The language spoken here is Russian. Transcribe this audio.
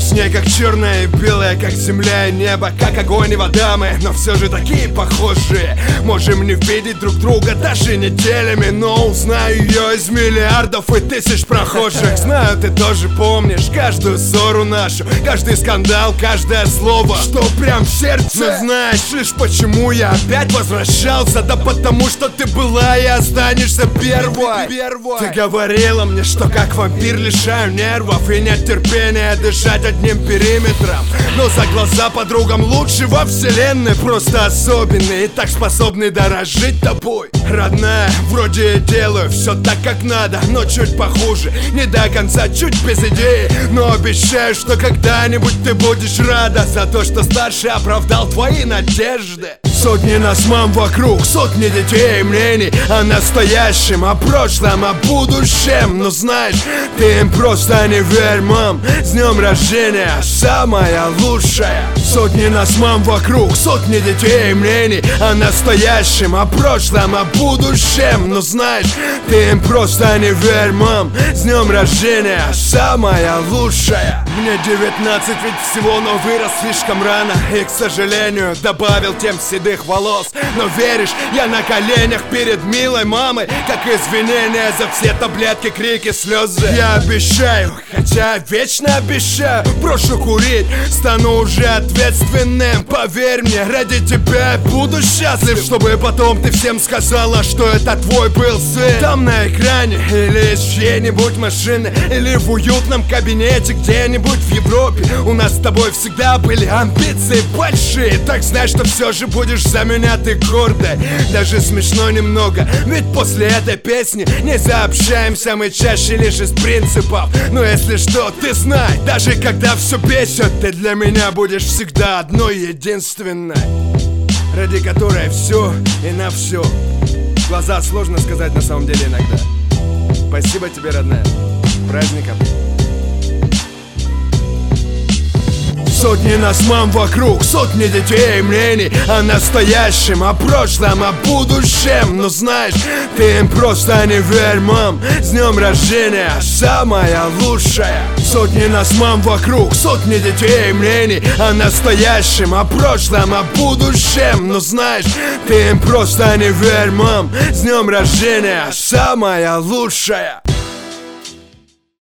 ней как черное и белое, как земля и небо, как огонь и вода мы, но все же такие похожие. Можем не видеть друг друга даже неделями, но узнаю ее из миллиардов и тысяч прохожих. Знаю, ты тоже помнишь каждую ссору нашу, каждый скандал, каждое слово, что прям в сердце. Но знаешь лишь почему я опять возвращался? Да потому что ты была и останешься первой. Ты говорила мне, что как вампир лишаю нервов и нет терпения дышать одним периметром. Но за глаза подругам лучше во вселенной, просто особенный и так способный дорожить тобой. Родная, вроде я делаю все так как надо, но чуть похуже, не до конца, чуть без идеи. Но обещаю, что когда-нибудь ты будешь рада за то, что старший оправдал твои надежды. Сотни нас мам вокруг, сотни детей и мнений о настоящем, о прошлом, о будущем. Но знаешь, ты им просто не верь, мам. С днем рождения, самая лучшая. Сотни нас мам вокруг, сотни детей и мнений о настоящем, о прошлом, о будущем. Но знаешь, ты им просто не верь, мам. С днем рождения, самая лучшая. Мне 19 ведь всего, но вырос слишком рано и, к сожалению, добавил тем седых волос. Но веришь, я на коленях перед милой мамой, как извинения за все таблетки, крики, слезы. Я обещаю, хотя вечно обещаю, брошу курить, стану уже ответственным. Поверь мне, ради тебя я буду счастлив, чтобы потом ты всем сказала, что это твой был сын. Там на экране, или из чьей-нибудь машины, или в уютном кабинете где-нибудь в Европе. У нас с тобой всегда были амбиции большие, так знай, что все же будешь за меня ты гордой. Даже смешно немного, ведь после этой песни не заобщаемся мы чаще лишь из принципов. Но если что, ты знай, даже когда все бесит, ты для меня будешь всегда одной единственной, ради которой все и на все. Глаза сложно сказать на самом деле иногда. Спасибо тебе, родная. С праздником. Сотни нас мам вокруг, сотни детей и мнений о настоящем, о прошлом, о будущем. Но знаешь, ты им просто не верь, мам. С днем рождения, самая лучшая. Сотни нас мам вокруг, сотни детей и мнений о настоящем, о прошлом, о будущем. Но знаешь, ты им просто не верь, мам. С днем рождения, самая лучшая.